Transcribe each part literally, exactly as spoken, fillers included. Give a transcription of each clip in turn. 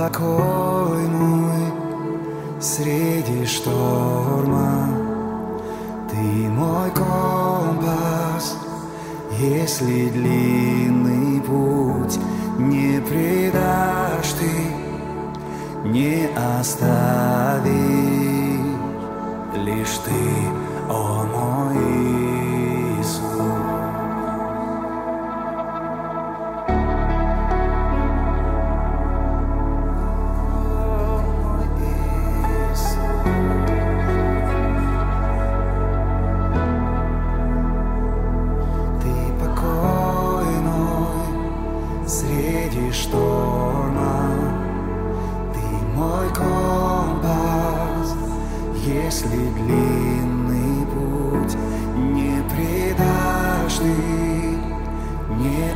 покой мой среди шторма, Ты мой компас, если длинный путь не предашь Ты, не оставишь, лишь Ты, о мой Иисус. Шторма, Ты мой компас, если длинный путь не предашь Ты, не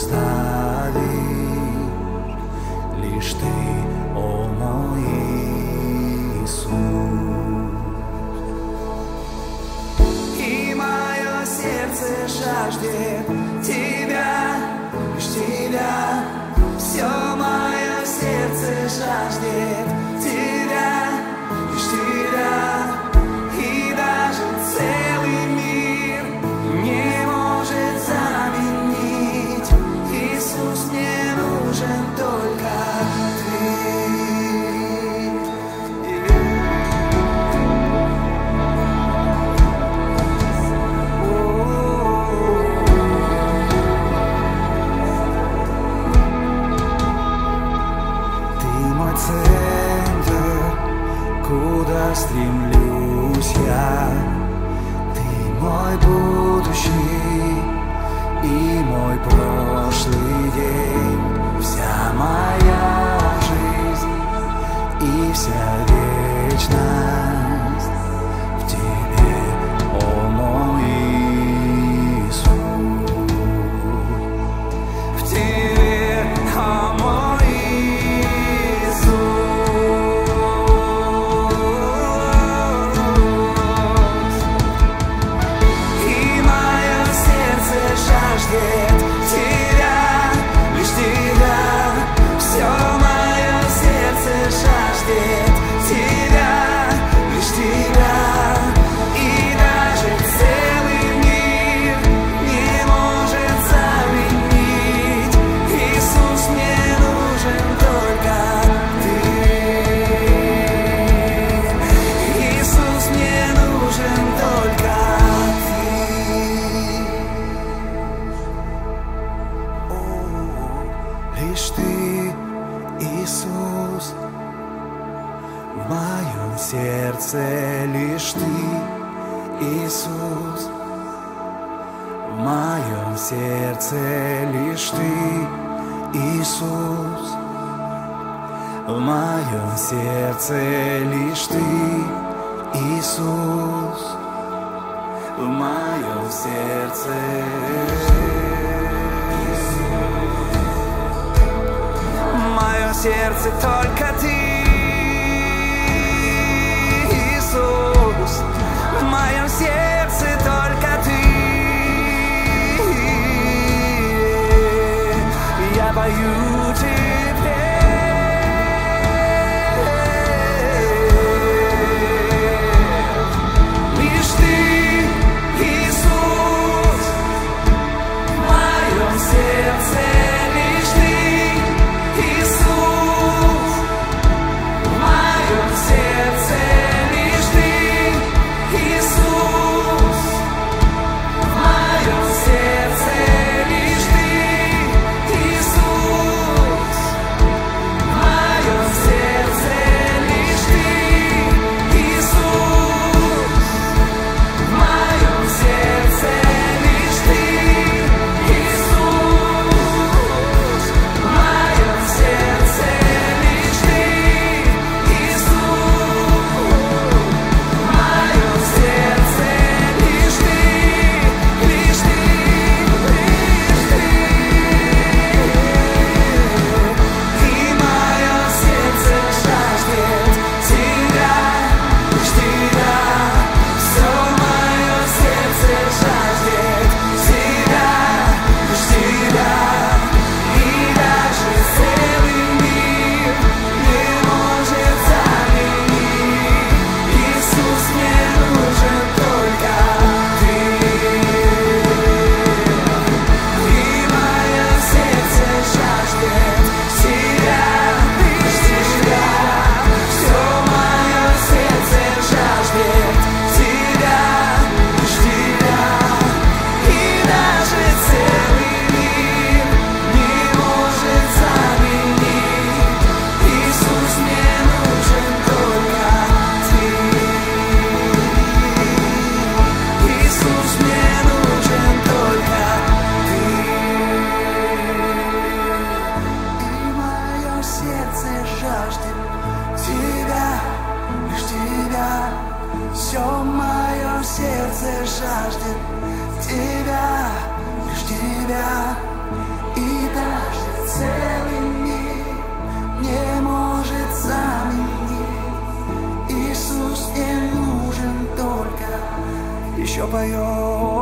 оставишь, лишь Ты, о мой Иисус. И мое сердце жаждет Тебя, лишь Тебя. Все мое сердце жаждет Тебя, лишь Тебя, и даже целый мир не может заменить. Иисус, мне нужен только Ты. Центр, куда стремлюсь я, Ты мой будущий и мой прошлый день, вся моя жизнь и вся вечность в Тебе, о мой Иисус, в Тебе, о мой. Жаждет Тебя, лишь Тебя, все мое сердце жаждет Тебя, лишь Тебя, и даже целый мир не может заменить. Иисус, мне нужен только Ты. Иисус, мне нужен только Ты. Лишь Ты, Иисус, в моем сердце лишь Ты, Иисус, в моем сердце лишь Ты, Иисус, в моем сердце лишь Ты, Иисус, в моем сердце. Сердце только Ты, Иисус, в моем сердце только Ты. Я пою Тебе, лишь Ты, Иисус, в моем сердце лишь Ты, Иисус. жаждет тебя, лишь тебя. И даже целый мир не может заменить. Иисус не нужен только, еще поет.